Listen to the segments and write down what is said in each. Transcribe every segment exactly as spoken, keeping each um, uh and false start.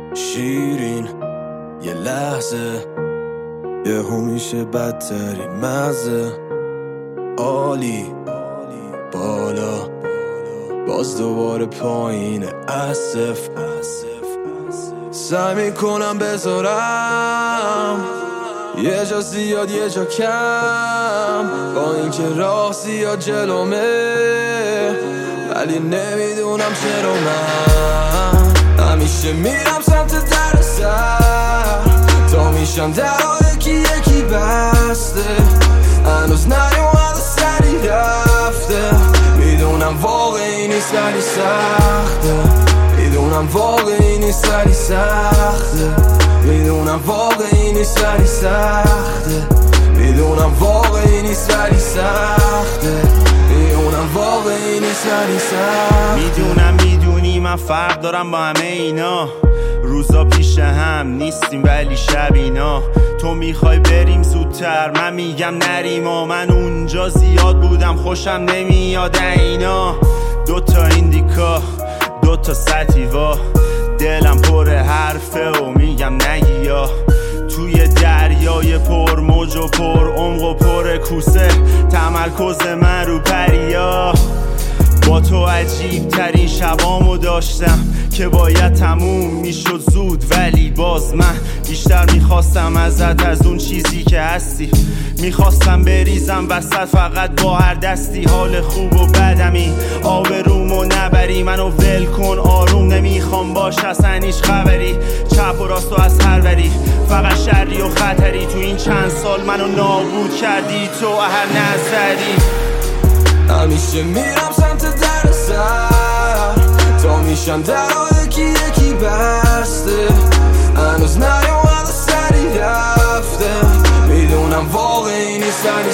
شیرین یه لحظه یهو میشه بدترین مزه. عالی بالا باز دوباره پایین اسف. سعی میکنم بذارم یه جا زیاد یه جا کم، با اینکه راه زیاد جلومه ولی نمیدونم چرا من همیشه میرم سمت در سر تا میشم درها یکی یکی بسته. هنوز نیومده سری رفته، میدونم واقعی نیست ولی سخته. میدونم واقعی نیست ولی سخته. میدونم واقعی نیست ولی سخته. میدونم واقعی نیست ولی سخته. میدونم واقعی نیست ولی سخته. میدونم میدونی من فرق دارم با همه اینا، روزا پیش هم نیستیم ولی شب اینا. تو میخوای بریم زودتر، من میگم نریم و من اونجا زیاد بودم خوشم نمیاد اینا. دوتا ایندیکا دوتا ساتیوا، دلم پر حرفه و میگم نگیا. توی دریای پر موج و پر عمق و پر کوسه، تمرکز من رو پریا. با تو عجیب ترین شبامو داشتم که باید تموم میشد زود، ولی باز من بیشتر میخواستم ازت از اون چیزی که هستی. میخواستم بریزم وسط فقط با هر دستی، حال خوب و بدمی آبرومو نبری. منو ول کن آروم نمیخوام باش اصلا هیچ خبری، چپ و راست و از هر وری فقط شری و خطری. تو این چند سال منو نابود کردی تو هر نظری. همیشه میرم سمت در سر تا میشم درها یکی یکی بسته. هنوز نیومده سری رفته، میدونم واقعی نیست ولی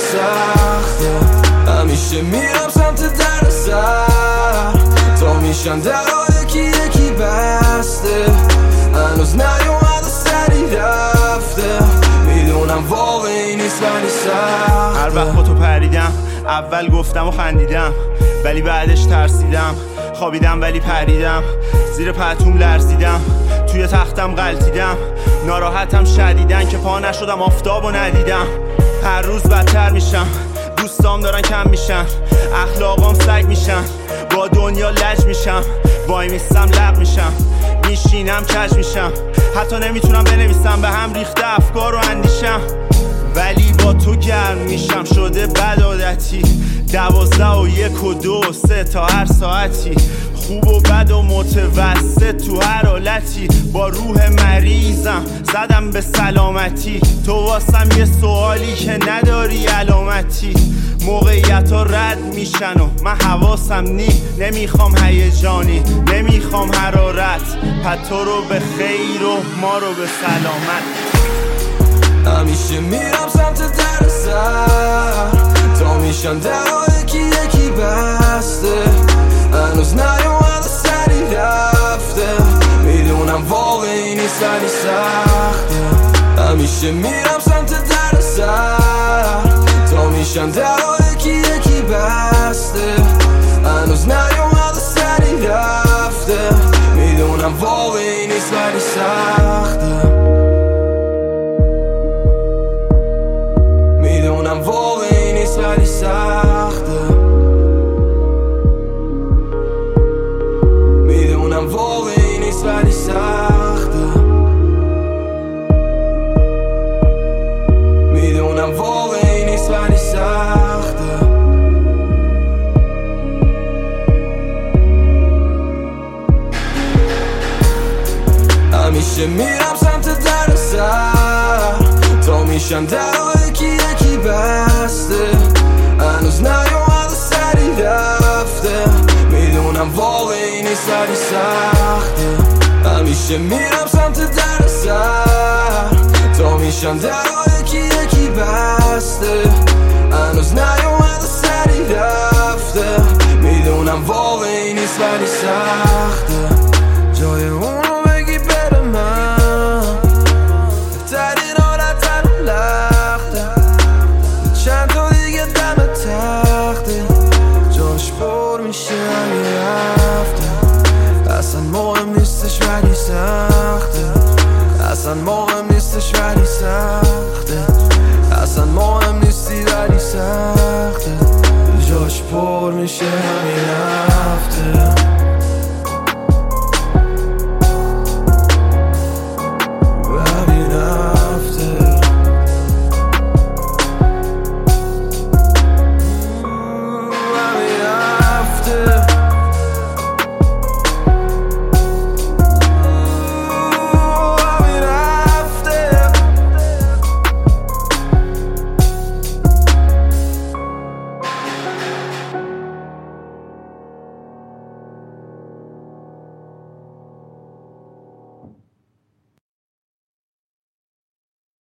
سخته. همیشه میرم سمت در سر تا میشم درها یکی یکی بسته. هنوز نیومده سری رفته، میدونم واقعی نیست ولی سخته. هر وقت با تو پریدم اول گفتم و خندیدم ولی بعدش ترسیدم. خوابیدم ولی پریدم، زیر پتوم لرزیدم، توی تختم غلطیدم. ناراحتم شدیدن که پا نشدم آفتابو ندیدم. هر روز بدتر میشم، دوستام دارن کم میشن، اخلاقام سگ میشن، با دنیا لج میشم. وای میستم لق میشم، میشینم کج میشم، حتی نمیتونم بنویسم، به هم ریخته افکار و اندیشم. ولی با تو گرم میشم شده بد عادتی. دوازده و یک و دو و سه تا هر ساعتی، خوب و بد و متوسط تو هر حالتی. با روح مریضم زدم به سلامتی، تو واسم یه سوالی که نداری علامتی. موقعیت ها رد میشن و من حواسم نی، نمیخوام هیجانی نمیخوام حرارت. پس تو رو به خیر و ما رو به سلامت. همیشه میرم سمت در سر تا میشم درها یکی یکی بسته. هنوز نیومده سری رفته، میدونم واقعی نیست ولی سخته. همیشه میرم سمت در سر تا میشم درها یکی یکی بسته. هنوز نیومده سری رفته، میدونم واقعی نیست ولی سخته. میدونم واقعی نیست ولی سخته. میدونم واقعی نیست ولی سخته. میدونم واقعی نیست ولی سخته. همیشه میرم سمت در سر تا میشم درها یکی یکی بسته. هنوز نیومده سری رفته، میدونم واقعی نیست ولی سخته. همیشه میرم سمت در سر تا میشم درها یکی یکی بسته. هنوز نیومده سری رفته، میدونم واقعی نیست ولی سخته. جای اونو بگی بره من بهترین حالت رو لخته. چند تا دیگه دم تخته، جاش پر میشه اگه رفته. اصلا مهم نیستش ولی سخته. میشه همین هفته